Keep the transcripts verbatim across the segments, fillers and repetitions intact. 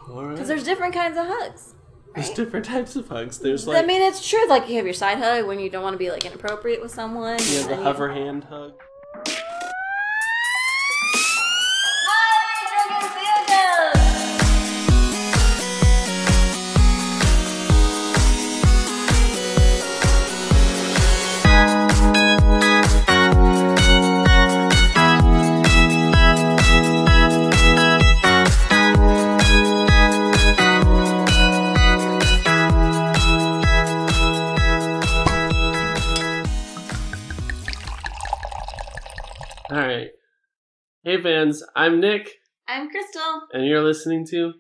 All right. Because there's different kinds of hugs. Right? There's different types of hugs. There's like... I mean, it's true. Like, you have your side hug when you don't want to be, like, inappropriate with someone. You have the you... hover hand hug. Alright. Hey fans, I'm Nick. I'm Crystal. And you're listening to...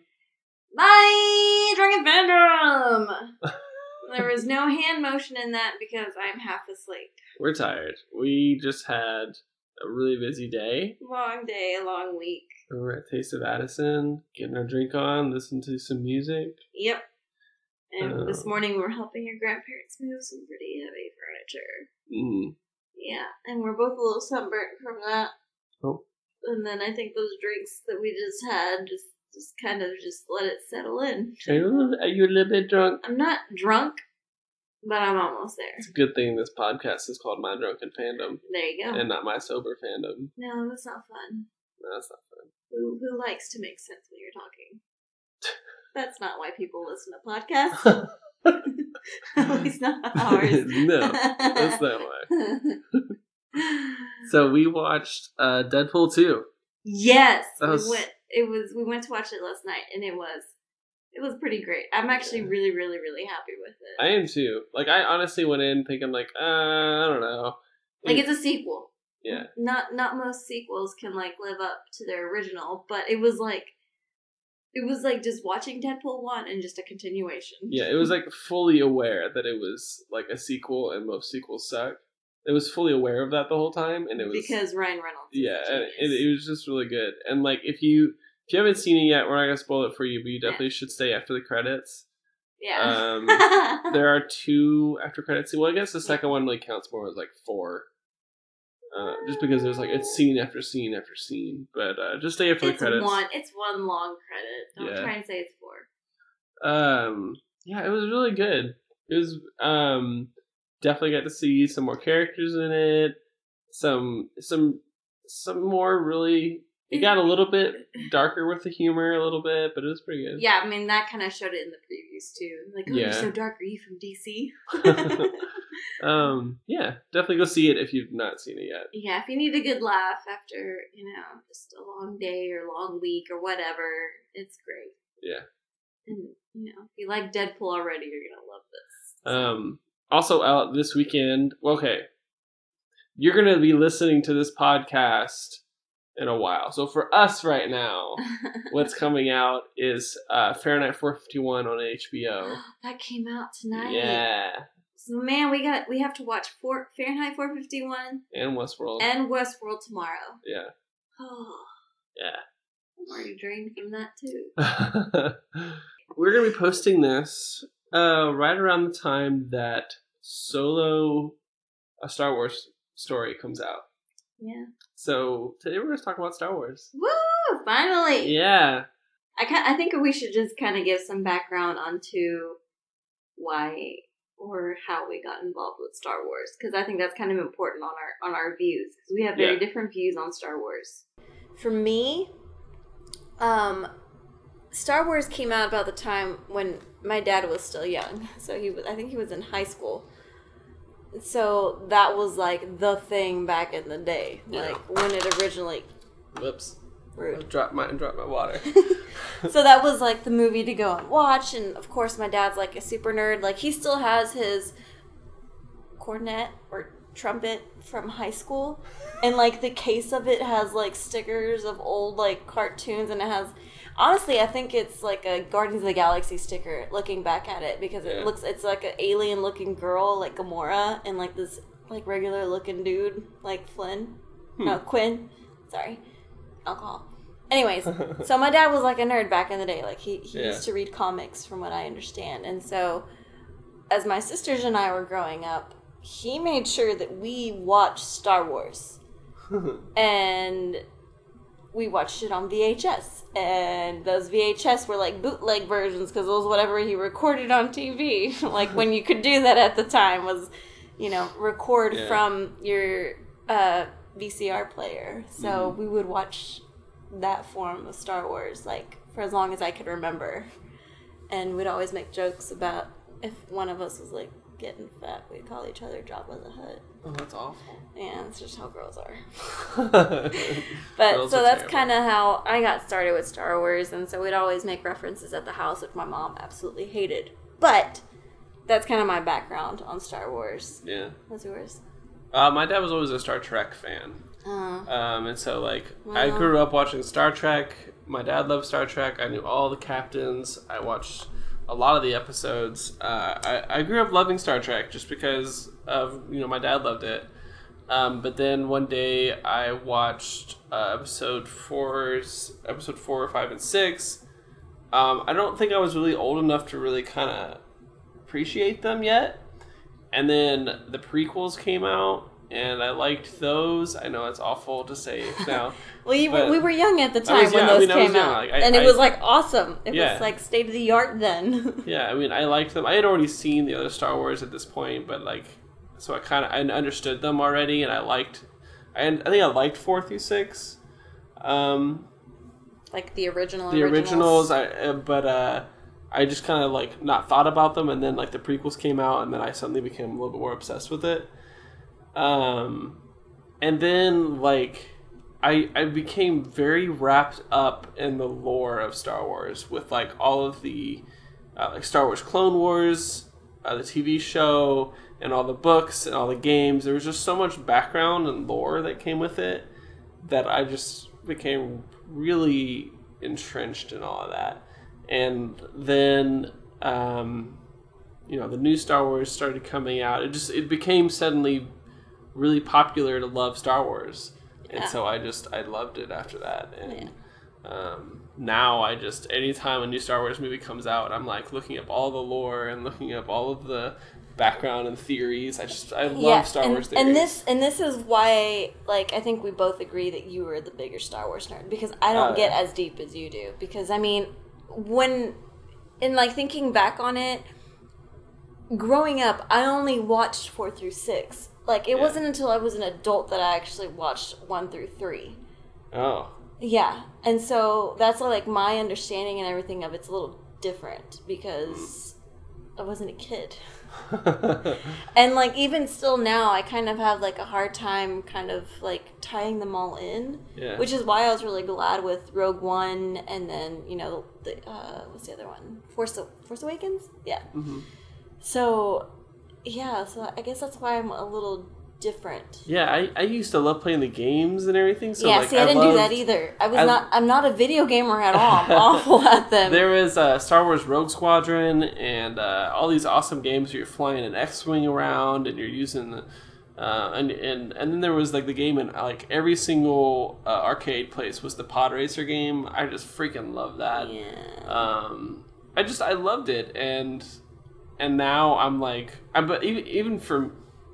My Drunken Fandom! There was no hand motion in that because I'm half asleep. We're tired. We just had a really busy day. Long day, long week. We were at Taste of Addison, getting our drink on, listening to some music. Yep. And Uh, this morning we were helping your grandparents move some pretty heavy furniture. Mm. Yeah, and we're both a little sunburnt from that. Oh. And then I think those drinks that we just had just, just kind of just let it settle in. Are you, a little, are you a little bit drunk? I'm not drunk, but I'm almost there. It's a good thing this podcast is called My Drunken Fandom. There you go. And not My Sober Fandom. No, that's not fun. No, that's not fun. Who who likes to make sense when you're talking? That's not why people listen to podcasts. At least not ours. No, that's not why. So we watched uh, Deadpool two. Yes, That was- we went. It was. We went to watch it last night, and it was. It was pretty great. I'm actually Yeah. really, really, really happy with it. I am too. Like, I honestly went in thinking, like, uh, I don't know. Like, it's a sequel. Yeah. Not not most sequels can like live up to their original, but it was like. It was like just watching Deadpool one and just a continuation. Yeah, it was like fully aware that it was like a sequel and most sequels suck. It was fully aware of that the whole time, and it was because Ryan Reynolds. Is yeah, a and genius. it, it was just really good. And like, if you if you haven't seen it yet, we're not gonna spoil it for you, but you definitely should stay after the credits. Yeah. Um, there are two after credits. Well, I guess the second one like counts more as like four. Uh, just because there's like it's scene after scene after scene, but uh, just stay after it's the credits. one. It's one long credit. Don't Yeah. try and say it's four. Um, yeah, it was really good. It was um definitely got to see some more characters in it. Some some some more really. It got a little bit darker with the humor a little bit, but it was pretty good. Yeah, I mean that kind of showed it in the previews too. Like, oh, Yeah. you're so dark. Are you from D C? um, yeah, definitely go see it if you've not seen it yet. Yeah, if you need a good laugh after, you know, just a long day or long week or whatever, it's great. Yeah. And, you know, if you like Deadpool already, you're going to love this. So. Um, also out this weekend, well, okay, you're going to be listening to this podcast in a while. So for us right now, what's coming out is uh, Fahrenheit four fifty-one on H B O. That came out tonight. Yeah. So, man, we got we have to watch four, Fahrenheit four fifty-one And Westworld. and Westworld tomorrow. Yeah. Oh, Yeah. I'm already drained from that, too. We're going to be posting this uh, right around the time that Solo, a Star Wars story, comes out. Yeah. So today we're going to talk about Star Wars. Woo! Finally! Yeah. I kind I think we should just kind of give some background onto why or how we got involved with Star Wars, because I think that's kind of important on our on our views, because we have very Yeah. different views on Star Wars. For me, um, Star Wars came out about the time when my dad was still young, so he was I think he was in high school. So that was like the thing back in the day, Yeah. like when it originally. Whoops. Rude. Drop my drop my water. So that was like the movie to go and watch, and of course my dad's like a super nerd. Like he still has his cornet or trumpet from high school, and like the case of it has like stickers of old like cartoons, and it has honestly I think it's like a Guardians of the Galaxy sticker looking back at it, because it Yeah. looks it's like an alien looking girl like Gamora and like this like regular looking dude like Flynn. Hmm. No, Quinn. Sorry. Alcohol. Anyways, so my dad was like a nerd back in the day. Like he, he Yeah. used to read comics from what I understand. And so as my sisters and I were growing up, he made sure that we watched Star Wars. And we watched it on V H S, and those V H S were like bootleg versions because it was whatever he recorded on T V. Like when you could do that at the time was, you know, record Yeah. from your uh, V C R player. So mm-hmm. we would watch that form of Star Wars like for as long as I could remember, and we'd always make jokes about if one of us was like getting fat, we'd call each other Jabba the Hutt. Oh, that's awful. Yeah, that's just how girls are. But girls so are that's terrible. kind of how I got started with Star Wars, and so we'd always make references at the house, which my mom absolutely hated. But that's kind of my background on Star Wars. Yeah. What's yours? Uh, my dad was always a Star Trek fan. Uh, Um, and so, like, wow. I grew up watching Star Trek. My dad loved Star Trek. I knew all the captains. I watched a lot of the episodes. Uh, I, I grew up loving Star Trek just because of, you know, my dad loved it. Um, but then one day I watched uh, episode four, episode four, five, and six. Um, I don't think I was really old enough to really kind of appreciate them yet. And then the prequels came out, and I liked those. I know it's awful to say now. Well, you were, we were young at the time was when young. I those mean, I was came young. out, Like, I- and it I- was like awesome. It Yeah. was like state of the art then. Yeah, I mean, I liked them. I had already seen the other Star Wars at this point, but like, so I kind of I understood them already, and I liked. I, I think I liked four through six. Um, Like the original. the originals. originals, I uh, but uh, I just kind of like not thought about them, and then like the prequels came out, and then I suddenly became a little bit more obsessed with it. Um, and then like I I became very wrapped up in the lore of Star Wars with like all of the uh, like Star Wars Clone Wars, uh, the T V show, and all the books and all the games. There was just so much background and lore that came with it that I just became really entrenched in all of that. And then, um, you know, the new Star Wars started coming out. It just it became suddenly really popular to love Star Wars, and Yeah. so I just I loved it after that. And um, now I just anytime a new Star Wars movie comes out, I'm like looking up all the lore and looking up all of the background and theories. I just I love Yeah, Star and, Wars theories. and this and this is why, like, I think we both agree that you were the bigger Star Wars nerd, because I don't Oh, get yeah. as deep as you do. Because I mean, when in like thinking back on it, growing up, I only watched four through six. Like, it Yeah. wasn't until I was an adult that I actually watched one through three. Oh, Yeah, and so that's like my understanding and everything of it's a little different because I wasn't a kid. And like even still now, I kind of have like a hard time kind of like tying them all in. Yeah. Which is why I was really glad with Rogue One, and then you know the uh, what's the other one? Force Force Awakens. Yeah. hmm So yeah, so I guess that's why I'm a little different. Yeah, I, I used to love playing the games and everything. So yeah, like, see, I, didn't loved, do that either. I was I- not. I'm not a video gamer at all. I'm awful at them. There was uh, Star Wars Rogue Squadron and uh, all these awesome games where you're flying an X-wing around and you're using the, uh, and and and then there was like the game in like every single uh, arcade place was the Pod Racer game. I just freaking love that. Yeah. Um, I just I loved it, and and now I'm like I but even even for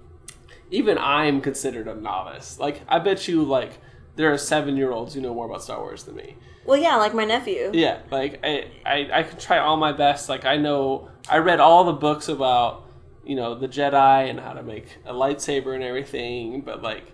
even I'm considered a novice. Like I bet you like there are seven year olds who know more about Star Wars than me. Well, yeah, like my nephew. Yeah, like I, I, I could try all my best. Like I know, I read all the books about, you know, the Jedi and how to make a lightsaber and everything. But like,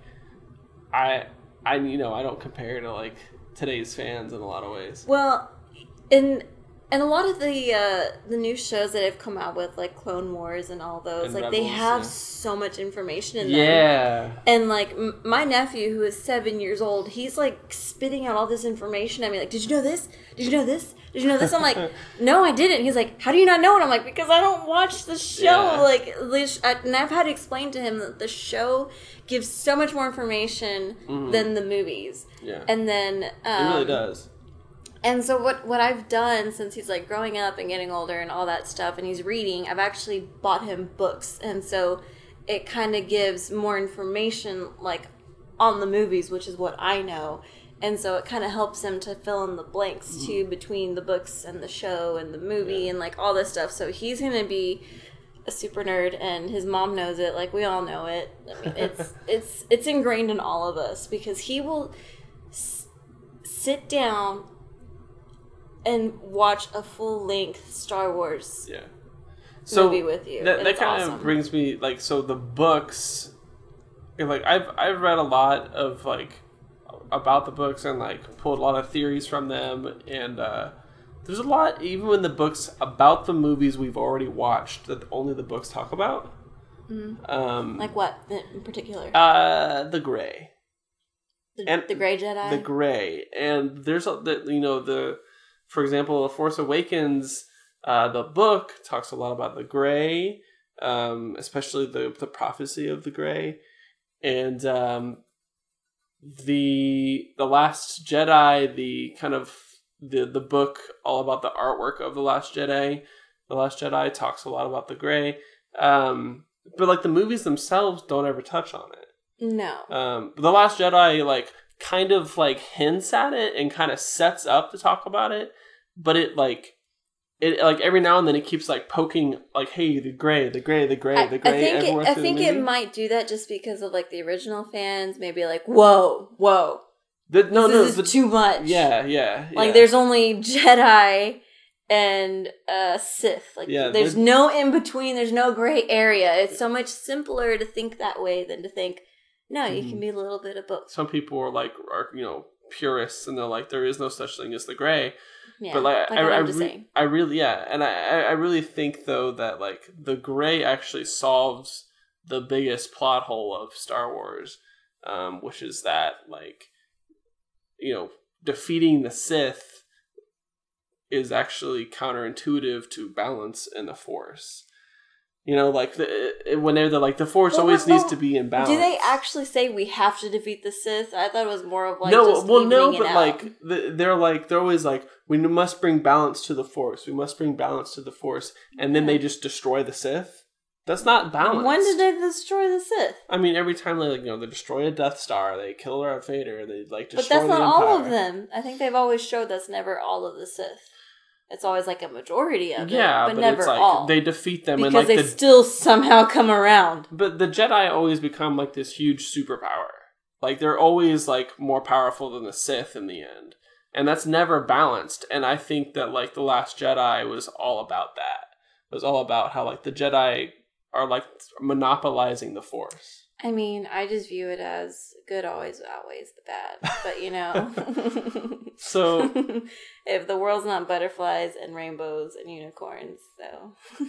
I, I, you know, I don't compare to like today's fans in a lot of ways. Well, in and a lot of the uh, the new shows that have come out with like Clone Wars and all those, And like they Rebels, have yeah. so much information in them. Yeah, And like m- my nephew, who is seven years old, he's like spitting out all this information at me. Like, did you know this? Did you know this? Did you know this? I'm like, no, I didn't. He's like, how do you not know it? I'm like, because I don't watch the show. Yeah. Like, this, I, and I've had to explain to him that the show gives so much more information Mhm. than the movies. yeah, And then um, it really does. And so what what I've done since he's like growing up and getting older and all that stuff, and he's reading, I've actually bought him books, and so it kind of gives more information like on the movies, which is what I know, and so it kind of helps him to fill in the blanks too between the books and the show and the movie Yeah. and like all this stuff. So he's gonna be a super nerd, and his mom knows it, like we all know it. I mean, it's it's it's ingrained in all of us because he will. sit down and watch a full-length Star Wars yeah. so movie with you. That, that kind awesome. of brings me, like, so the books, like, I've I've read a lot of, like, about the books and, like, pulled a lot of theories from them, and uh, there's a lot, even in the books, about the movies we've already watched that only the books talk about. Mm. Um, like what in particular? Uh, the Grey. The, and the Grey Jedi? The Grey. And there's, a, the, you know, the, for example, Force Awakens, uh, the book talks a lot about the Grey, um, especially the, the prophecy of the Grey. And um, the the Last Jedi, the kind of, the, the book all about the artwork of The Last Jedi, The Last Jedi talks a lot about the Grey. Um, but, like, the movies themselves don't ever touch on it. No. Um, The Last Jedi, like, kind of, like, hints at it and kind of sets up to talk about it, but it, like, it like every now and then it keeps, like, poking, like, hey, the Grey, the Grey, the Grey, the Grey. I think it, I think it might do that just because of, like, the original fans, maybe like, whoa, whoa, the, no, this no, is the, too much. Yeah, yeah, like yeah. there's only Jedi and uh, Sith. Like, yeah, there's no in between. There's no gray area. It's so much simpler to think that way than to think, no, you mm-hmm. can be a little bit of both. Some people are like, are, you know, purists, and they're like, there is no such thing as the Grey. Yeah, but like, like I, I, I'm just re- saying. I really, yeah, and I, I really think though that, like, the Grey actually solves the biggest plot hole of Star Wars, um, which is that, like, you know, defeating the Sith is actually counterintuitive to balance in the Force. You know, like, the, whenever they're like, the Force well, always well, needs to be in balance. Do they actually say we have to defeat the Sith? I thought it was more of like, no, just well, no, but out. like, they're like, they're always like, we must bring balance to the Force. We must bring balance to the Force. And then yeah. they just destroy the Sith. That's not balanced. When did they destroy the Sith? I mean, every time they, like, you know, they destroy a Death Star, they kill Darth Vader, they, like, destroy the Empire. But that's not Empire. all of them. I think they've always showed that's never all of the Sith. It's always like a majority of yeah, it, but, but never it's like all. They defeat them, because and like they the, still somehow come around. But the Jedi always become like this huge superpower. Like, they're always like more powerful than the Sith in the end, and that's never balanced. And I think that, like, The Last Jedi was all about that. It was all about how, like, the Jedi are, like, monopolizing the Force. I mean, I just view it as good always outweighs the bad. But, you know. So. If the world's not butterflies and rainbows and unicorns, so.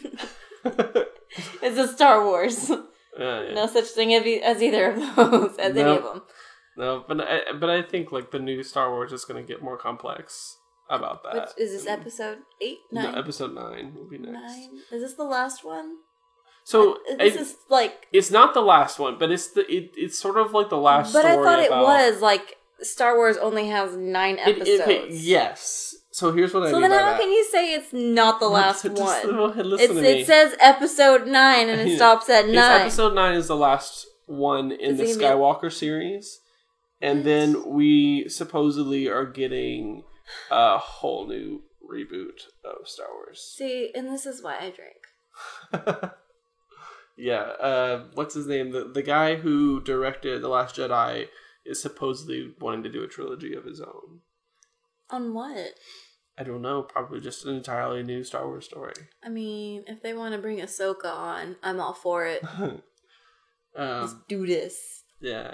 It's a Star Wars. Uh, yeah. No such thing as either of those, as nope. any of them. No, but I, but I think, like, the new Star Wars is going to get more complex about that. Which, is this episode eight? Nine? No, episode nine will be next. Nine? Is this the last one? So this I, is like it's not the last one, but it's the it, it's sort of like the last. But story I thought about, it was like Star Wars only has nine episodes. It, it, yes. So here's what I so mean. So then, by how that. can you say it's not the last just, one? Just, listen it's, to me. It says episode nine, and it stops at nine. It's episode nine is the last one in is the Skywalker be- series, and then we supposedly are getting a whole new reboot of Star Wars. See, and this is why I drink. Yeah, uh, what's his name? The the guy who directed The Last Jedi is supposedly wanting to do a trilogy of his own. On what? I don't know. Probably just an entirely new Star Wars story. I mean, if they want to bring Ahsoka on, I'm all for it. um, Let's do this. Yeah.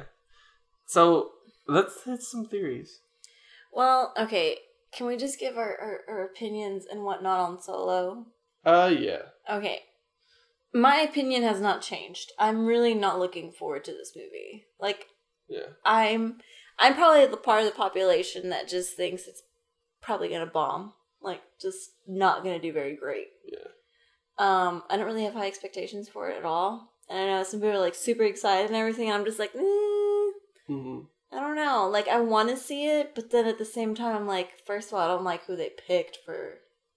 So, let's hit some theories. Well, okay. Can we just give our, our, our opinions and whatnot on Solo? Uh, yeah. Okay. My opinion has not changed. I'm really not looking forward to this movie. Like, yeah. I'm I'm probably the part of the population that just thinks it's probably gonna bomb. Like, just not gonna do very great. Yeah. Um, I don't really have high expectations for it at all. And I know some people are like super excited and everything, and I'm just like, eh, mm-hmm. I don't know. Like, I want to see it, but then at the same time, I'm like, first of all, I don't like who they picked for.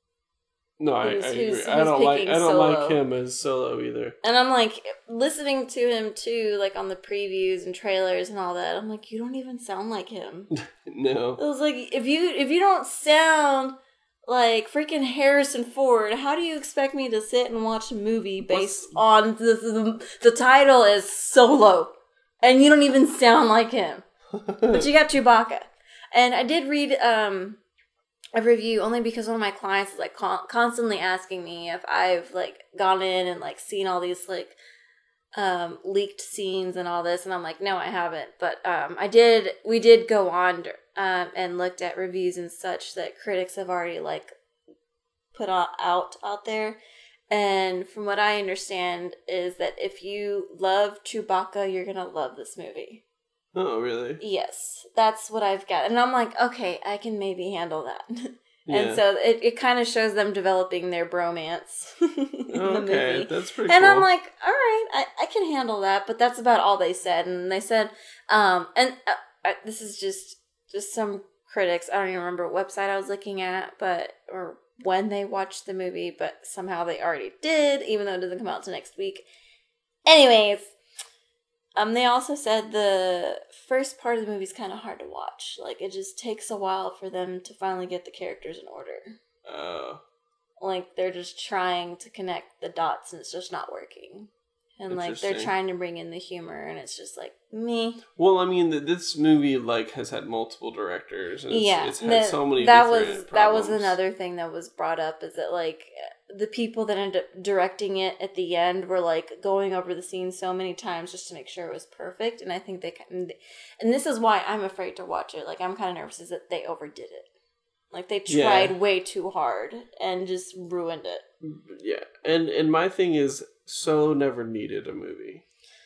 No, I, I who's, agree. who's, I don't who's like I don't Solo. like him as Solo either. And I'm like, listening to him too, like on the previews and trailers and all that. I'm like, you don't even sound like him. No. It was like, if you if you don't sound like freaking Harrison Ford, how do you expect me to sit and watch a movie based What's... on the, the the title is Solo, and you don't even sound like him, but you got Chewbacca. And I did read um, a review only because one of my clients is like con- constantly asking me if I've like gone in and like seen all these like um, leaked scenes and all this, and I'm like, no, I haven't. But um, I did. We did go on um, and looked at reviews and such that critics have already like put out out there. And from what I understand is that if you love Chewbacca, you're gonna love this movie. Oh, really? Yes, that's what I've got. And I'm like, okay, I can maybe handle that. Yeah. And so it, it kind of shows them developing their bromance in Oh, the okay, movie. that's pretty and cool. I'm like, all right, I, I can handle that. But that's about all they said. And they said, um, and uh, I, this is just just some critics. I don't even remember what website I was looking at, but or when they watched the movie, but somehow they already did, even though it doesn't come out till next week. Anyways. Um, they also said the first part of the movie is kind of hard to watch. Like, it just takes a while for them to finally get the characters in order. Oh. Like, they're just trying to connect the dots, and it's just not working. And, like, they're trying to bring in the humor, and it's just like, me. Well, I mean, this movie, like, has had multiple directors, and it's, yeah, it's had the, so many that different was problems. That was another thing that was brought up, is that, like, the people that ended up directing it at the end were like going over the scene so many times just to make sure it was perfect. And I think they, and this is why I'm afraid to watch it. Like, I'm kind of nervous is that they overdid it. Like, they tried yeah. way too hard and just ruined it. Yeah. And, and my thing is, Solo never needed a movie.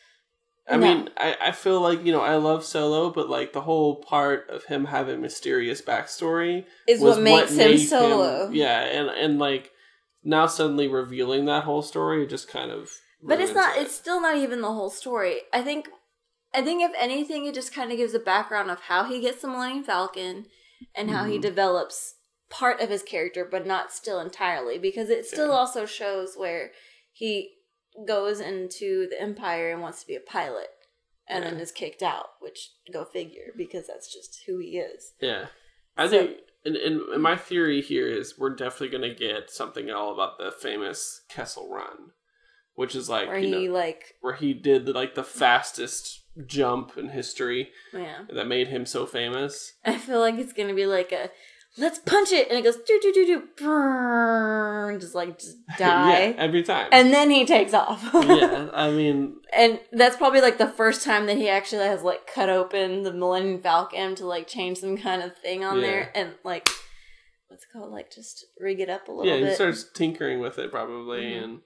I no. mean, I, I feel like, you know, I love Solo, but like the whole part of him having mysterious backstory is was what makes what him Solo. Him, yeah. And, and like, now suddenly revealing that whole story just kind of but it's not it. it's still not even the whole story. I think I think if anything it just kind of gives a background of how he gets the Millennium Falcon and how mm-hmm. he develops part of his character, but not still entirely, because it still yeah. also shows where he goes into the Empire and wants to be a pilot and yeah. then is kicked out, which go figure, because that's just who he is. Yeah. I so, think And, and my theory here is we're definitely going to get something all about the famous Kessel Run, which is like, where you he know, like where he did like the fastest jump in history. Yeah, that made him so famous. I feel like it's going to be like a let's punch it, and it goes do do do do, burn, just like just die yeah, every time, and then he takes off. yeah, I mean, and that's probably like the first time that he actually has like cut open the Millennium Falcon to like change some kind of thing on yeah. there, and like what's it called, like just rig it up a little yeah, bit. Yeah, he starts tinkering with it probably, mm-hmm. and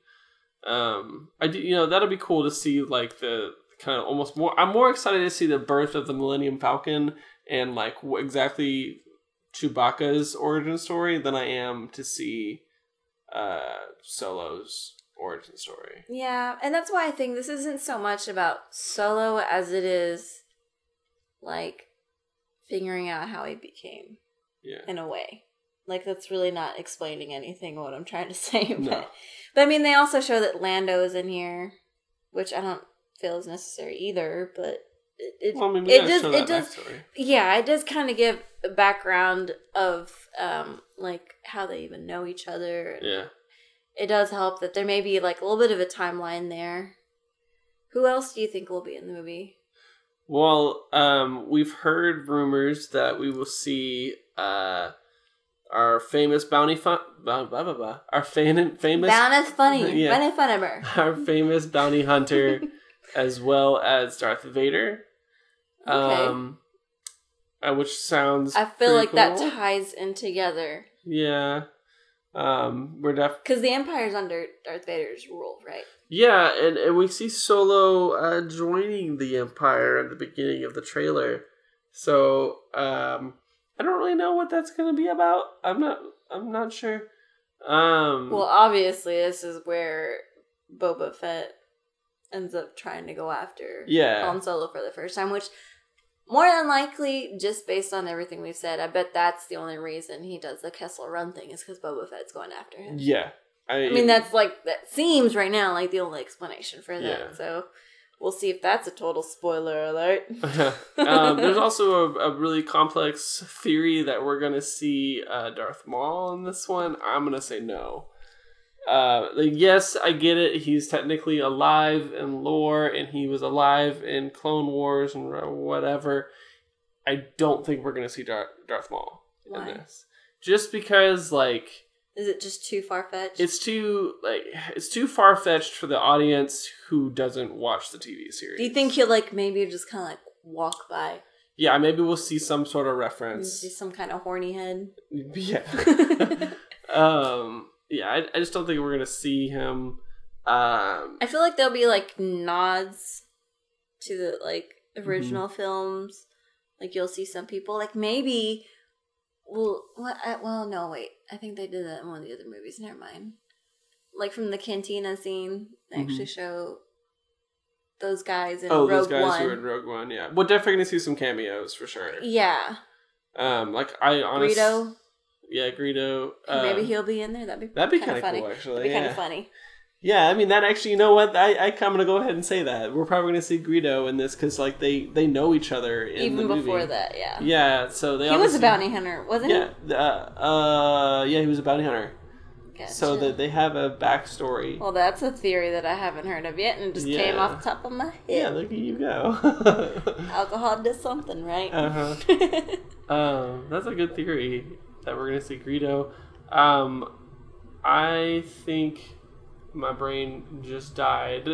um, I do, you know, that'll be cool to see like the kind of almost more. I'm more excited to see the birth of the Millennium Falcon and like what exactly Chewbacca's origin story than I am to see uh, Solo's origin story. Yeah, and that's why I think this isn't so much about Solo as it is like figuring out how he became. Yeah. In a way. Like, that's really not explaining anything what I'm trying to say. But, no. but I mean, they also show that Lando is in here, which I don't feel is necessary either, but It, it, well, I mean, we it does. show It that does. backstory. Yeah, it does kind of give a background of um, like how they even know each other. And yeah, it does help that there may be like a little bit of a timeline there. Who else do you think will be in the movie? Well, um, we've heard rumors that we will see uh, our famous bounty fun, blah, blah, blah, blah, our fan, famous Bounty funny, yeah, Bounty Funnimer, our famous bounty hunter. As well as Darth Vader. Okay. Um, uh, which sounds I feel like cool. that ties in together. Yeah. Um, we're def- Because the Empire's under Darth Vader's rule, right? Yeah, and, and we see Solo uh, joining the Empire at the beginning of the trailer. So, um, I don't really know what that's going to be about. I'm not, I'm not sure. Um, well, obviously, this is where Boba Fett ends up trying to go after yeah. Han Solo for the first time, which more than likely, just based on everything we've said, I bet that's the only reason he does the Kessel Run thing is because Boba Fett's going after him. Yeah. I, I mean, that's like, that seems right now like the only explanation for that. Yeah. So we'll see if that's a total spoiler alert. um, there's also a, a really complex theory that we're going to see uh, Darth Maul in this one. I'm going to say no. Uh, like, yes, I get it. He's technically alive in lore, and he was alive in Clone Wars and whatever. I don't think we're gonna see Darth, Darth Maul Why? in this, just because like Is it just too far fetched? it's too like it's too far fetched for the audience who doesn't watch the T V series. Do you think he'll like maybe just kind of like walk by? Yeah, maybe we'll see some sort of And reference. see some kind of horny head. Yeah. um. Yeah, I, I just don't think we're gonna see him. Um. I feel like there'll be like nods to the like original Mm-hmm. films. Like you'll see some people like maybe. Well, what? I, well, no, wait. I think they did that in one of the other movies. Never mind. Like from the cantina scene, they Mm-hmm. actually show those guys in Oh, Rogue those guys One. who are in Rogue One. Yeah, we're definitely gonna see some cameos for sure. Yeah, Um. Like I honestly. Greedo. Yeah, Greedo. Uh, Maybe he'll be in there. That'd be That'd be kind of funny. cool, actually. That'd be yeah. kind of funny. Yeah, I mean that actually. You know what? I I I'm gonna go ahead and say that we're probably gonna see Greedo in this because like they they know each other in Even the movie. before that, yeah. Yeah, so they He was a obviously- bounty hunter, wasn't Yeah, uh, uh, yeah, he was a bounty hunter. he? Gotcha. So that they have a backstory. Well, that's a theory that I haven't heard of yet, and just came Yeah. off the top of my head. Yeah, look at you go. Alcohol does something, right? uh huh. Um, that's a good theory that we're gonna see Greedo. Um, I think my brain just died.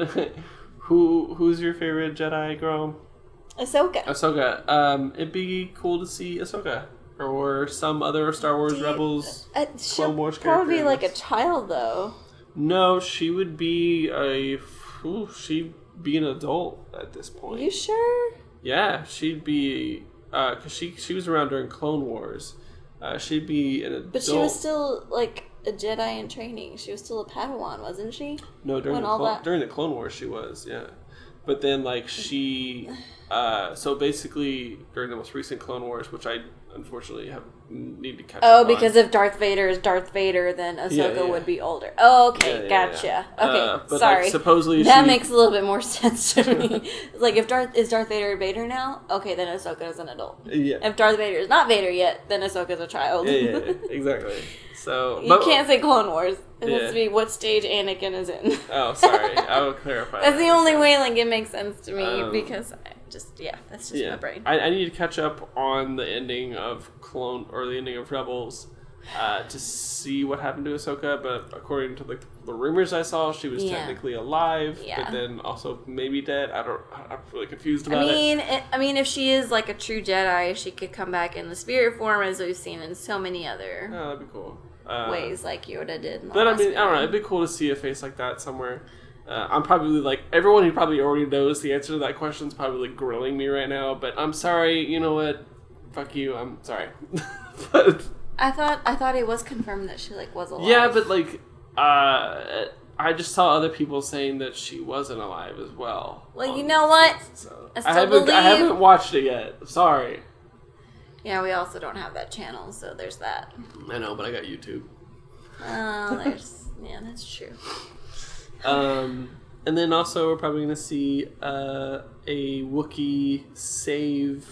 Who who's your favorite Jedi girl? Ahsoka. Ahsoka. Um, it'd be cool to see Ahsoka or some other Star Wars Do you- Rebels. Uh, Clone she'll Wars probably be character like in a child, though. No, she would be a. Ooh, she'd be an adult at this point. You sure? Yeah, she'd be. Uh, cause she she was around during Clone Wars. Uh, she'd be an adult. But she was still like a Jedi in training. She was still a Padawan, wasn't she? no during when the all Clone, that- during the Clone Wars she was yeah, but then like she. Uh, so basically during the most recent Clone Wars, which I unfortunately have need to catch Oh, up on. because if Darth Vader is Darth Vader, then Ahsoka Yeah, yeah. would be older. Oh, okay, Yeah, yeah, gotcha. yeah. Okay, Uh, but, sorry. Like, supposedly That she, makes a little bit more sense to me. Like, if Darth is Darth Vader Vader now, okay, then Ahsoka is an adult. yeah. If Darth Vader is not Vader yet, then Ahsoka's a child. yeah, yeah, yeah, exactly. So You but- can't say Clone Wars. It Yeah. has to be what stage Anakin is in. Oh, sorry. I will clarify. That's that. the only way, like, it makes sense to me Um, because I just, yeah, that's just Yeah, my brain. I, I need to catch up on the ending of Clone or the ending of Rebels uh, to see what happened to Ahsoka. But according to like the rumors I saw, she was Yeah. technically alive, Yeah. but then also maybe dead. I don't. I'm really confused I about it. mean, it, I mean, if she is like a true Jedi, she could come back in the spirit form, as we've seen in so many other Oh, that'd be cool. Uh, ways, like Yoda did. In the But I last mean, I don't know. movie. It'd be cool to see a face like that somewhere. Uh, I'm probably like everyone who probably already knows the answer to that question is probably like grilling me right now. But I'm sorry. You know what? Fuck you. I'm sorry. but I thought I thought it was confirmed that she like was alive. yeah, but like uh, I just saw other people saying that she wasn't alive as well. Well, you on- know what? So, I I, still haven't. I believe- haven't watched it yet. Sorry. Yeah, we also don't have that channel, so there's that. I know, but I got YouTube. Oh, there's yeah, that's true. Um, and then also we're probably going to see uh, a Wookiee save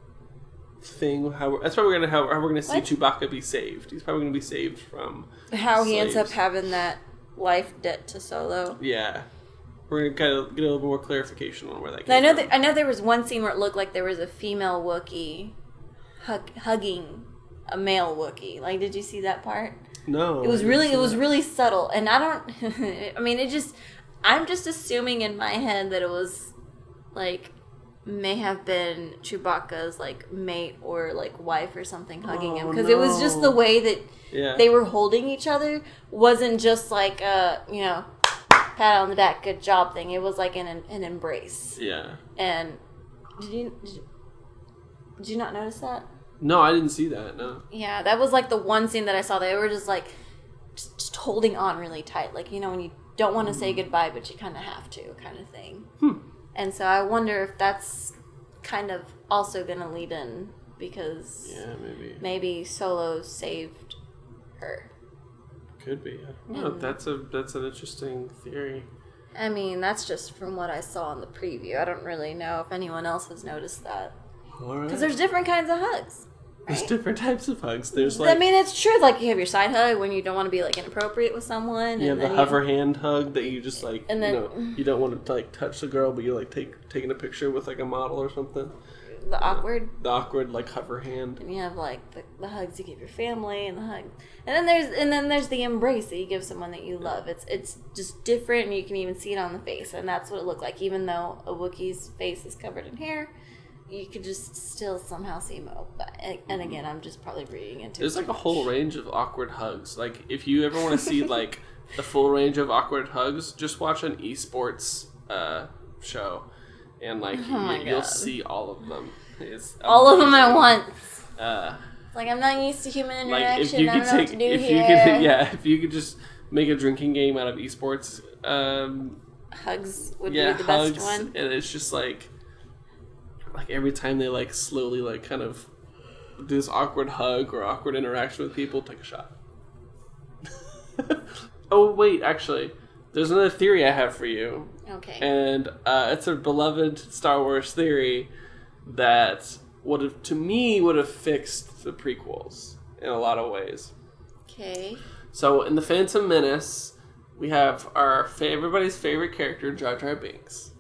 thing. How we're, that's probably going to how, how we're going to see What? Chewbacca be saved. He's probably going to be saved from. How he ends up slaves. having that life debt to Solo. Yeah, we're going to kind of get a little bit more clarification on where that came I know from. that I know there was one scene where it looked like there was a female Wookiee hug, hugging a male Wookiee. Like, did you see that part? No, It was I didn't really see it was that. really subtle, and I don't. I mean, it just. I'm just assuming in my head that it was like may have been Chewbacca's like mate or like wife or something hugging him Oh, because it was just no. the way that Yeah. they were holding each other wasn't just like a you know pat on the back good job thing. It was like an an embrace. Yeah. And did you did you, did you not notice that? No, I didn't see that. No. Yeah, that was like the one scene that I saw. They were just like just, just holding on really tight, like you know when you don't want to say goodbye but you kind of have to, kind of thing. Hmm. And so I wonder if that's kind of also going to lead in because Yeah, maybe. maybe Solo saved her. Could be. I don't know. And- That's a that's an interesting theory. I mean, that's just from what I saw in the preview. I don't really know if anyone else has noticed that All right. because there's different kinds of hugs. There's right? different types of hugs. There's like I mean, it's true. Like you have your side hug when you don't want to be like inappropriate with someone. you have and the then hover hand hug that you just like And then- you know you don't want to like touch the girl, but you like take taking a picture with like a model or something. the awkward, the awkward like hover hand. And you have like the, the hugs you give your family, and the hug, and then there's and then there's the embrace that you give someone that you love. It's it's just different, and you can even see it on the face, and that's what it looked like. Even though a Wookiee's face is covered in hair, you could just still somehow see Mo. But, and again, I'm just probably reading into. There's it like a much. whole range of awkward hugs. Like if you ever want to see like the full range of awkward hugs, just watch an esports uh, show, and like oh you, you'll see all of them. It's all of them at once. Uh, like I'm not used to human like interaction. if you I could don't know take, what to do if here. you could, yeah, if you could just make a drinking game out of esports, um, hugs would yeah, be the hugs, best one. and it's just like, like every time they like slowly like kind of do this awkward hug or awkward interaction with people, take a shot. Oh wait, actually, there's another theory I have for you. Okay. And uh, it's a beloved Star Wars theory that would have, to me, would have fixed the prequels in a lot of ways. Okay. So in the Phantom Menace, we have our everybody's favorite character, Jar Jar Binks.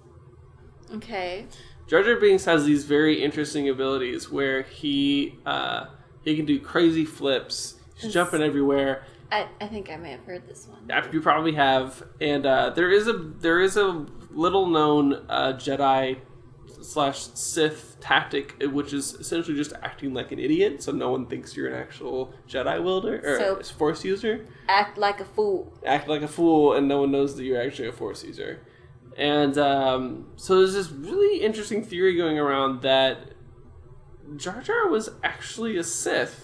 Okay. Jar Jar Binks has these very interesting abilities where he uh, he can do crazy flips. He's It's, jumping everywhere. I, I think I may have heard this one. You probably have, and uh, there is a there is a little known uh, Jedi slash Sith tactic, which is essentially just acting like an idiot, so no one thinks you're an actual Jedi wielder or So, a Force user. Act like a fool. Act like a fool, and no one knows that you're actually a Force user. And um, so there's this really interesting theory going around that Jar Jar was actually a Sith.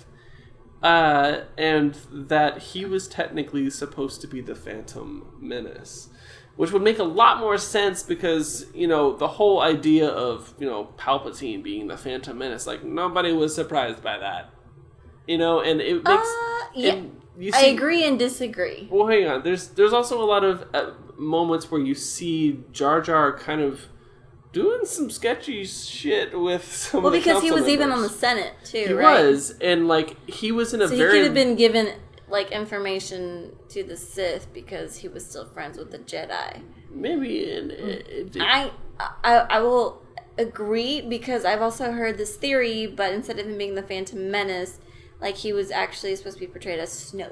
Uh, and that he was technically supposed to be the Phantom Menace. Which would make a lot more sense because, you know, the whole idea of, you know, Palpatine being the Phantom Menace, like, nobody was surprised by that. You know, and it makes... Uh, yeah. and you I see, agree and disagree. well, hang on. There's, there's also a lot of uh, moments where you see Jar Jar kind of doing some sketchy shit with some Well, of the because he council was even members. on the Senate, too, He right? was, and, like, he was in a so very... he could have been given, like, information to the Sith because he was still friends with the Jedi. Maybe... And, it, it, I, I, I will agree because I've also heard this theory, but instead of him being the Phantom Menace, like, he was actually supposed to be portrayed as Snoke.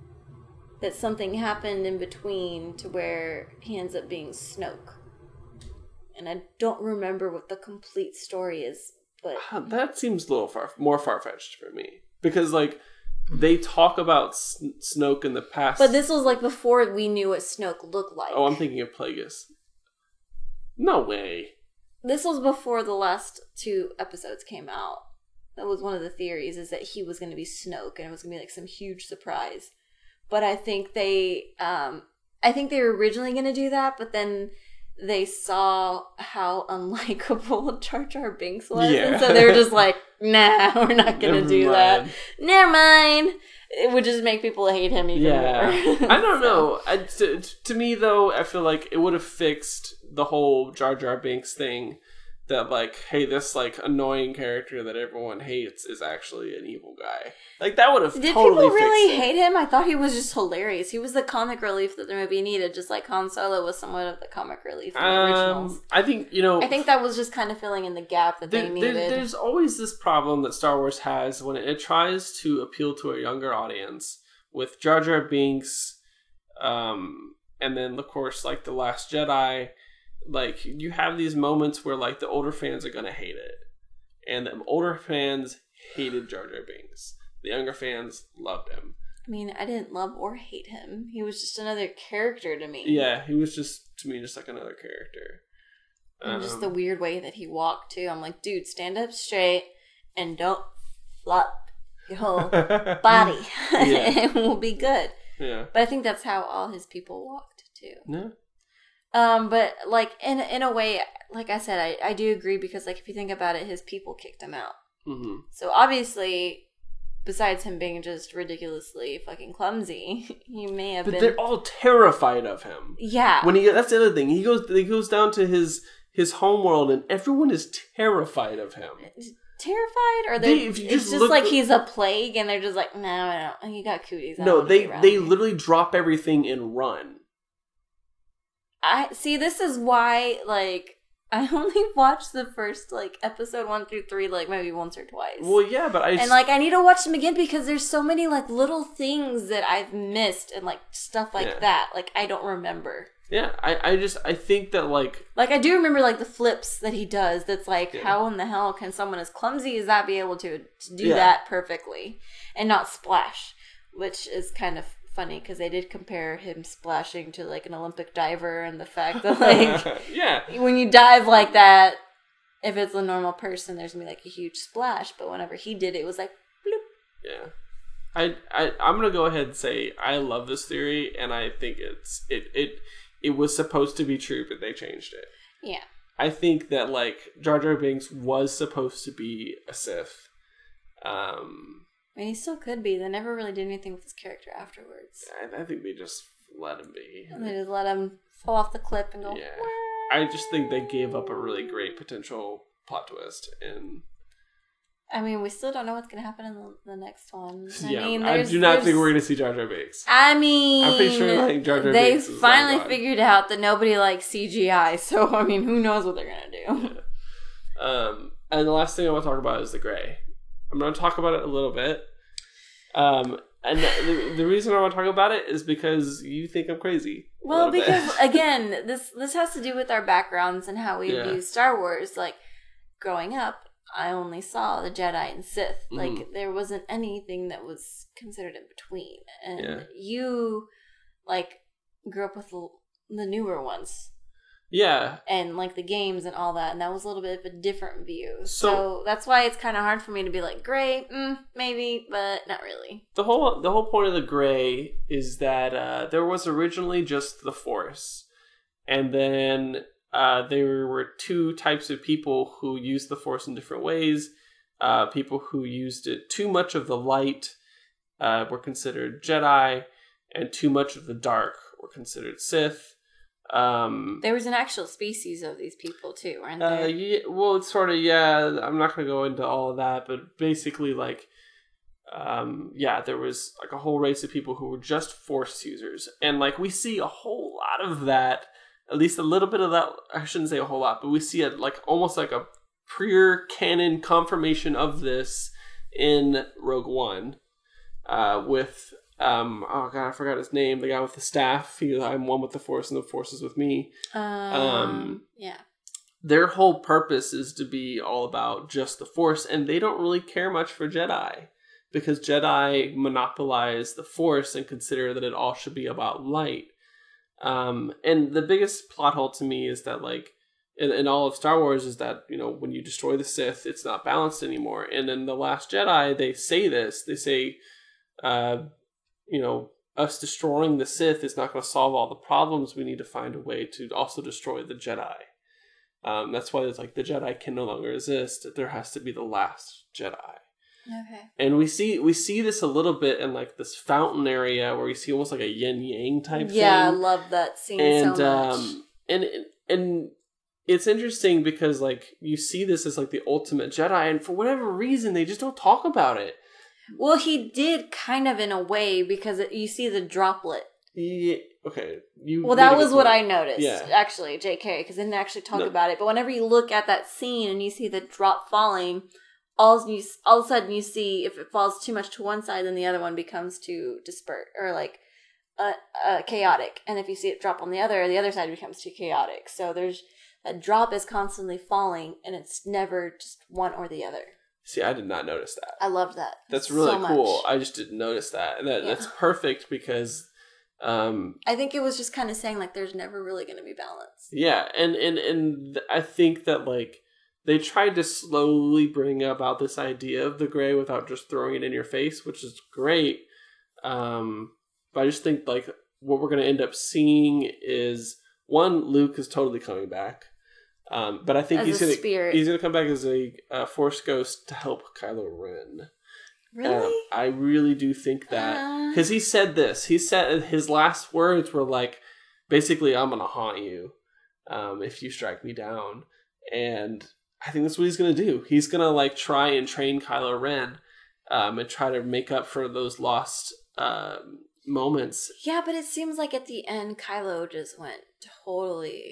That something happened in between to where he ends up being Snoke. And I don't remember what the complete story is, but... that seems a little far, more far-fetched for me. Because, like, they talk about S- Snoke in the past... But this was, like, before we knew what Snoke looked like. Oh, I'm thinking of Plagueis. No way. This was before the last two episodes came out. That was one of the theories, is that he was going to be Snoke, and it was going to be, like, some huge surprise. But I think they... Um, I think they were originally going to do that, but then... they saw how unlikable Jar Jar Binks was, Yeah. and so they were just like, nah, we're not gonna Never do mind. that. Never mind. It would just make people hate him even Yeah. more. I don't So- know. I, to, to me, though, I feel like it would have fixed the whole Jar Jar Binks thing. That, like, hey, this, like, annoying character that everyone hates is actually an evil guy. Like, that would have Did totally people really fixed it. hate him? I thought he was just hilarious. He was the comic relief that the movie needed, just like Han Solo was somewhat of the comic relief in the originals. Um, I think, you know... I think that was just kind of filling in the gap that There, they there- needed. there's always this problem that Star Wars has when it, it tries to appeal to a younger audience with Jar Jar Binks, um, and then of course like The Last Jedi. Like you have these moments where like the older fans are gonna hate it, and the older fans hated Jar Jar Binks. The younger fans loved him. I mean, I didn't love or hate him. He was just another character to me. Yeah, he was just to me just like another character. And just Um, the weird way that he walked too. I'm like, dude, stand up straight and don't flop your whole body. Yeah. It will be good. Yeah. But I think that's how all his people walked too. Yeah. Um, but like in in a way, like I said, I, I do agree because like if you think about it, his people kicked him out. Mm-hmm. So obviously, besides him being just ridiculously fucking clumsy, he may have But been. they're all terrified of him. Yeah. When he that's the other thing. He goes he goes down to his his homeworld and everyone is terrified of him. Terrified, or They- they, if you it's just just look- like he's a plague, and they're just like, no, no, no, you got cooties. I No, don't wanna they be around they you." literally drop everything and run. I see. This is why, like, I only watched the first, like, episode one through three, like, maybe once or twice. Well, yeah, but I And, just, like, I need to watch them again because there's so many, like, little things that I've missed and, like, stuff like Yeah. that. Like, I don't remember. yeah, I, I just, I think that, like... Like, I do remember, like, the flips that he does that's like, Yeah. how in the hell can someone as clumsy as that be able to, to do Yeah. that perfectly and not splash? Which is kind of funny because they did compare him splashing to, like, an Olympic diver and the fact that, like, yeah. when you dive like that, if it's a normal person, there's going to be, like, a huge splash. But whenever he did it, it was like, bloop. Yeah. I, I, I'm going to go ahead and say I love this theory, and I think it's, it, it, it was supposed to be true, but they changed it. Yeah. I think that, like, Jar Jar Binks was supposed to be a Sith. Um... I mean, he still could be. They never really did anything with his character afterwards. I, I think they just let him be. And they just let him fall off the cliff and go, Yeah. I just think they gave up a really great potential plot twist. And I mean, we still don't know what's going to happen in the, the next one. I yeah, mean, I there's, do not there's- think we're going to see Jar Jar Binks. I mean, I'm pretty sure, like, Jar Jar they Binks is finally long gone. figured out that nobody likes C G I, so, I mean, who knows what they're going to do. Yeah. Um, and the last thing I want to talk about is the Grey. I'm going to talk about it a little bit. Um, and the, the reason I want to talk about it is because you think I'm crazy. a Well, little bit. because, again, this this has to do with our backgrounds and how we Yeah. view Star Wars. Like, growing up, I only saw the Jedi and Sith. Mhm. Like, there wasn't anything that was considered in between. And Yeah. you, like, grew up with the, the newer ones. Yeah. And, like, the games and all that. And that was a little bit of a different view. So, So- that's why it's kind of hard for me to be like, great, mm, maybe, but not really. The whole the whole point of the Grey is that uh, there was originally just the Force, and then uh, there were two types of people who used the Force in different ways. Uh, people who used it too much of the light uh, were considered Jedi, and too much of the dark were considered Sith. Um, There was an actual species of these people, too, weren't uh, there? yeah, well, it's sort of, yeah, I'm not going to go into all of that, but basically, like, um, yeah, there was, like, a whole race of people who were just Force users. And, like, we see a whole lot of that, at least a little bit of that, I shouldn't say a whole lot, but we see it, like, almost like a pure canon confirmation of this in Rogue One, uh, with... Um, oh god, I forgot his name. The guy with the staff. He, I'm one with the Force, and the Force is with me. Um, Um, yeah. Their whole purpose is to be all about just the Force, and they don't really care much for Jedi, because Jedi monopolize the Force and consider that it all should be about light. Um, and the biggest plot hole to me is that, like, in, in all of Star Wars is that, you know, when you destroy the Sith, it's not balanced anymore. And in The Last Jedi, they say this. They say, uh, you know, us destroying the Sith is not going to solve all the problems. We need to find a way to also destroy the Jedi. Um, that's why it's like the Jedi can no longer exist. There has to be the last Jedi. Okay. And we see we see this a little bit in like this fountain area where you see almost like a yin yang type Yeah, I thing. love that scene And so much. um and and it's interesting because like you see this as like the ultimate Jedi, and for whatever reason they just don't talk about it. Well, he did kind of in a way because it, you see the droplet. Yeah, okay. You Well, made that a good was what point. I noticed, Yeah. actually, J K, because they didn't actually talk No. about it. But whenever you look at that scene and you see the drop falling, all you all of a sudden you see if it falls too much to one side, then the other one becomes too dispersed or like uh, uh, chaotic. And if you see it drop on the other, the other side becomes too chaotic. So there's that drop is constantly falling, and it's never just one or the other. See, I did not notice that. I loved that. That's really so cool. much. I just didn't notice that. And that, Yeah. that's perfect because um I think it was just kind of saying like there's never really going to be balance. yeah, and and and I think that like they tried to slowly bring about this idea of the gray without just throwing it in your face, which is great. Um but I just think like what we're going to end up seeing is one, Luke is totally coming back. Um, but I think As he's a gonna spirit. he's gonna come back as a uh, Force ghost to help Kylo Ren. Really? Um, I really do think that Uh. because he said this. He said his last words were like, basically, "I'm gonna haunt you um, if you strike me down." And I think that's what he's gonna do. He's gonna like try and train Kylo Ren um, and try to make up for those lost um, moments. Yeah, but it seems like at the end, Kylo just went totally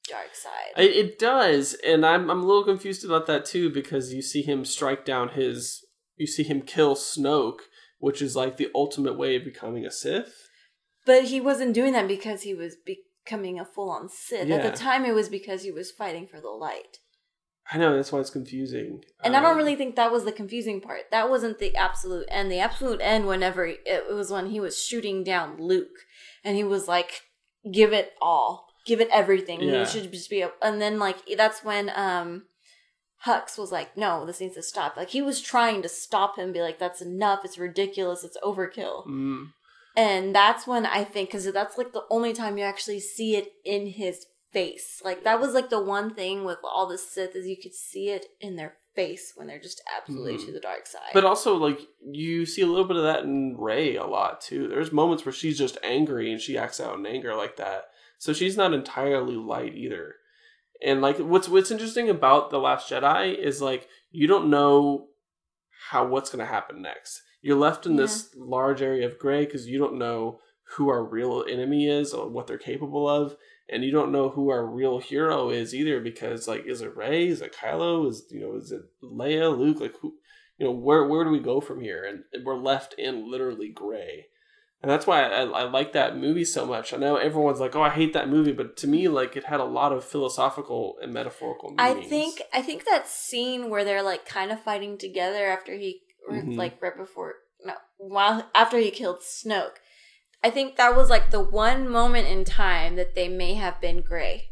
dark side. It, it does, and I'm I'm a little confused about that too, because you see him strike down his, you see him kill Snoke, which is like the ultimate way of becoming a Sith. But he wasn't doing that because he was becoming a full-on Sith. Yeah. At the time, it was because he was fighting for the light. I know, that's why it's confusing. And um, I don't really think that was the confusing part. That wasn't the absolute end. The absolute end, whenever it, it was when he was shooting down Luke, and he was like, "Give it all, give it everything. Yeah. You should just be." A-. And then like that's when um, Hux was like, "No, this needs to stop." Like he was trying to stop him, be like, "That's enough. It's ridiculous. It's overkill." Mm. And that's when I think, because that's like the only time you actually see it in his face. Like that was like the one thing with all the Sith, is you could see it in their face when they're just absolutely Mm-hmm. to the dark side. But also, like, you see a little bit of that in Rey a lot, too. There's moments where she's just angry and she acts out in anger like that. So she's not entirely light either. And, like, what's what's interesting about The Last Jedi is, like, you don't know how what's going to happen next. You're left in Yeah. this large area of gray because you don't know who our real enemy is or what they're capable of. And you don't know who our real hero is either, because, like, is it Rey? Is it Kylo? Is, you know, is it Leia? Luke? Like, who, you know, where where do we go from here? And we're left in literally gray. And that's why I, I like that movie so much. I know everyone's like, oh, I hate that movie. But to me, like, it had a lot of philosophical and metaphorical meanings. I think I think that scene where they're like kind of fighting together after he, or Mhm. like right before, no, while after he killed Snoke, I think that was like the one moment in time that they may have been gray.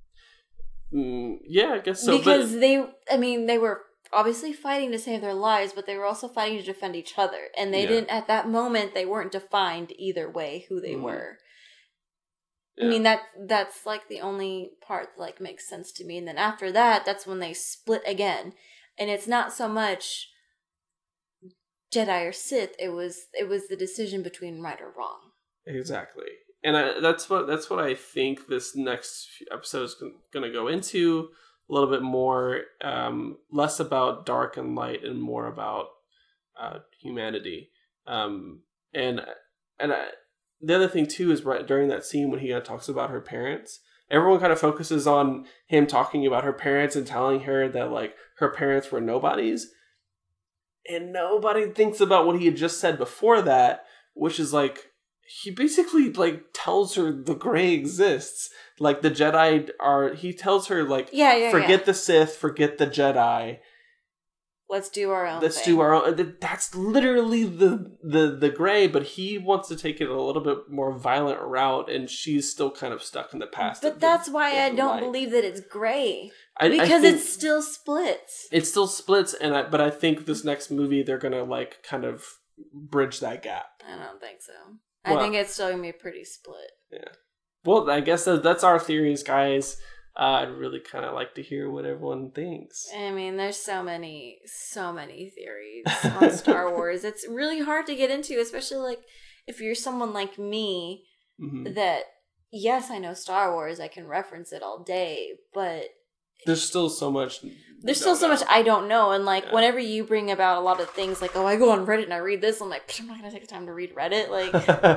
Mm, yeah, I guess so. Because but, they, I mean, they were obviously fighting to save their lives, but they were also fighting to defend each other. And they Yeah. didn't, at that moment, they weren't defined either way who they Mhm. were. yeah. I mean, that that's like the only part that like makes sense to me. And then after that, that's when they split again. And it's not so much Jedi or Sith, it was it was the decision between right or wrong. Exactly, and I, that's what that's what I think this next episode is going to go into a little bit more, um, less about dark and light, and more about uh, humanity. Um, and and I, the other thing too is right during that scene when he uh, talks about her parents, everyone kind of focuses on him talking about her parents and telling her that like her parents were nobodies, and nobody thinks about what he had just said before that, which is like. He basically, like, tells her the gray exists. Like, the Jedi are... He tells her, like, Yeah, yeah, forget yeah. the Sith, forget the Jedi. Let's do our own Let's thing. do our own... That's literally the, the, the gray, but he wants to take it a little bit more violent route, and she's still kind of stuck in the past. But that's why I don't light. believe that it's gray. I, Because I think it still splits. It still splits, and I, but I think this next movie, they're gonna, like, kind of bridge that gap. I don't think so. Well, I think it's still going to be pretty split. Yeah. Well, I guess that, that's our theories, guys. Uh, I'd really kind of like to hear what everyone thinks. I mean, there's so many, so many theories on Star Wars. It's really hard to get into, especially like if you're someone like me Mm-hmm. that, yes, I know Star Wars, I can reference it all day, but There's still so much. there's still so know. much I don't know. And like Yeah. whenever you bring about a lot of things like, oh, I go on Reddit and I read this, I'm like, I'm not going to take the time to read Reddit. Like,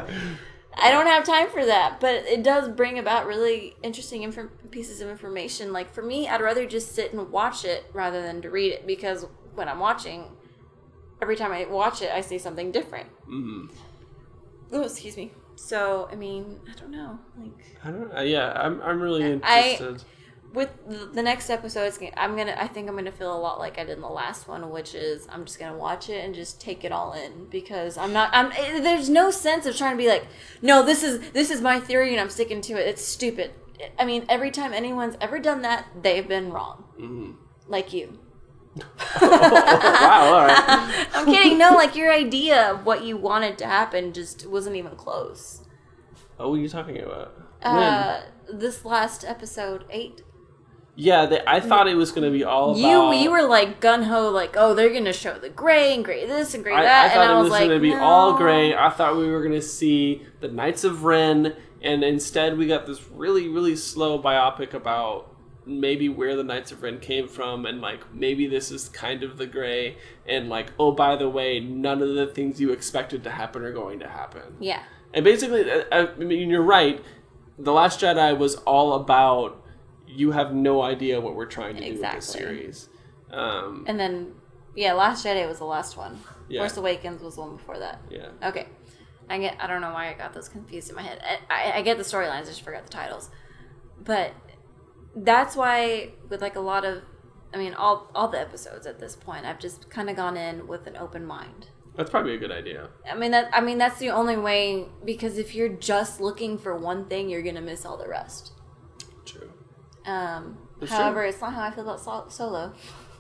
I don't have time for that. But it does bring about really interesting inf- pieces of information. Like for me, I'd rather just sit and watch it rather than to read it, because when I'm watching, every time I watch it, I see something different. mm-hmm. Oh, excuse me. So, I mean, I don't know. Like, I don't. Uh, yeah, I'm. I'm really I- interested. with the, the next episode, it's gonna, I'm gonna. I think I'm gonna feel a lot like I did in the last one, which is I'm just gonna watch it and just take it all in, because I'm not. I'm. eh, There's no sense of trying to be like, no, this is this is my theory and I'm sticking to it. It's stupid. I mean, every time anyone's ever done that, they've been wrong. Mm-hmm. Like you. oh, wow! All right. I'm kidding. No, like your idea of what you wanted to happen just wasn't even close. Oh, what are you talking about? Uh, this last episode eight. Yeah, they, I thought it was going to be all You about... you were like gun ho, like, oh, they're gonna show the gray and gray this and gray I, that, I thought and I it was, was like, going to be no. all gray. I thought we were going to see the Knights of Ren, and instead we got this really, really slow biopic about maybe where the Knights of Ren came from, and like maybe this is kind of the gray, and like, oh, by the way, none of the things you expected to happen are going to happen. Yeah. And basically, I, I mean, you're right. The Last Jedi was all about you have no idea what we're trying to do Exactly. with this series. Um, and then, yeah, Last Jedi was the last one. Yeah. Force Awakens was the one before that. yeah. Okay. I get. I don't know why I got those confused in my head. I, I, I get the storylines, I just forgot the titles. But that's why, with like a lot of, I mean, all all the episodes at this point, I've just kind of gone in with an open mind. That's probably a good idea. I mean that. I mean that's the only way, because if you're just looking for one thing, you're gonna miss all the rest. True. Um, That's however, true. it's not how I feel about Sol- Solo.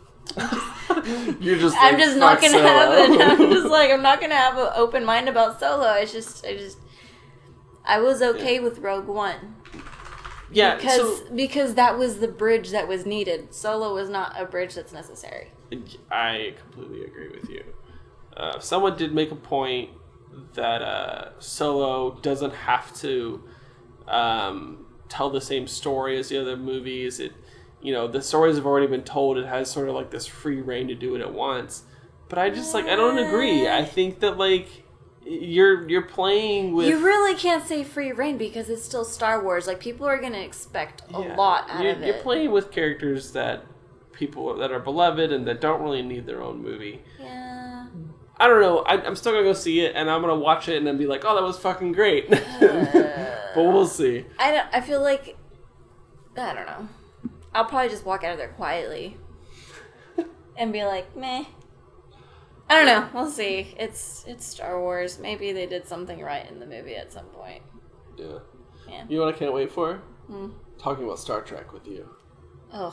You're just. I'm like, just not fuck gonna have Solo. it. I'm just like I'm not gonna have an open mind about Solo. It's just, I just, I was okay Yeah. with Rogue One. Yeah, because so, because that was the bridge that was needed. Solo was not a bridge that's necessary. I completely agree with you. Uh, someone did make a point that uh, Solo doesn't have to um, tell the same story as the other movies. It, you know, the stories have already been told. It has sort of like this free reign to do it at once. But I just like I don't agree. I think that like you're you're playing with. You really can't say free reign because it's still Star Wars. Like people are gonna expect a Yeah, lot out you're, of it. You're playing with characters that people that are beloved and that don't really need their own movie. Yeah. I don't know. I, I'm still gonna go see it, and I'm gonna watch it and then be like, "Oh, that was fucking great." Uh, but we'll see. I don't. I feel like I don't know. I'll probably just walk out of there quietly and be like, "Meh." I don't know. We'll see. It's it's Star Wars. Maybe they did something right in the movie at some point. Yeah. Yeah. You know what I can't wait for? Hmm. Talking about Star Trek with you. Ugh.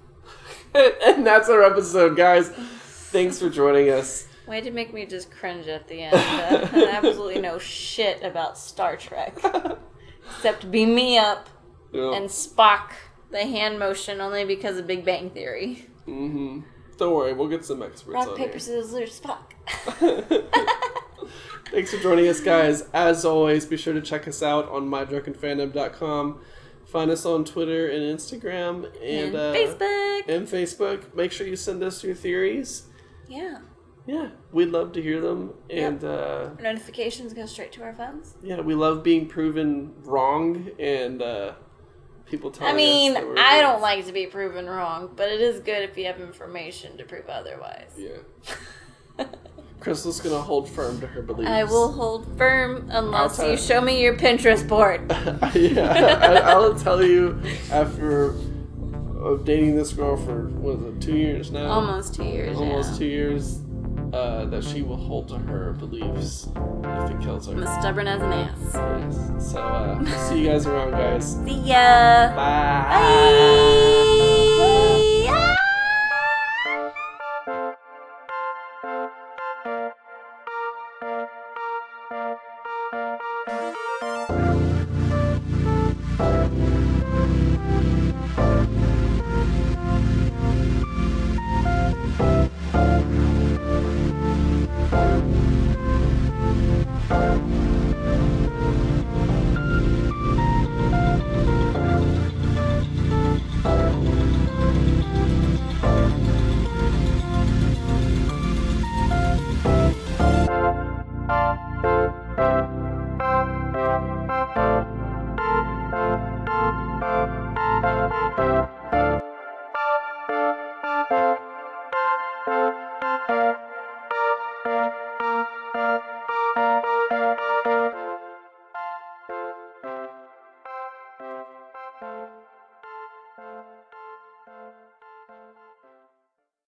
And that's our episode, guys. Thanks for joining us. Way to make me just cringe at the end. Uh, I absolutely know shit about Star Trek. Except beam me up Yeah. and Spock the hand motion only because of Big Bang Theory. Mm-hmm. Don't worry, we'll get some experts Rock, on paper, here. scissors, Spock. Thanks for joining us, guys. As always, be sure to check us out on my drunken fandom dot com. Find us on Twitter and Instagram and, And uh, Facebook. And Facebook. Make sure you send us your theories. Yeah. Yeah, we'd love to hear them. And uh, Our notifications go straight to our phones. yeah, we love being proven wrong and uh, people telling I mean, us that we're I idiots. don't like to be proven wrong, but it is good if you have information to prove otherwise. Yeah. Crystal's gonna hold firm to her beliefs. I will hold firm unless tell you you. show me your Pinterest board. yeah, I, I'll tell you after of dating this girl for what is it, two years now? Almost two years. Almost yeah. two years. Uh, that she will hold to her beliefs if it kills I'm her. as stubborn as an ass. Yes. So, uh, we'll see you guys around, guys. See ya. Bye. Bye. Ah!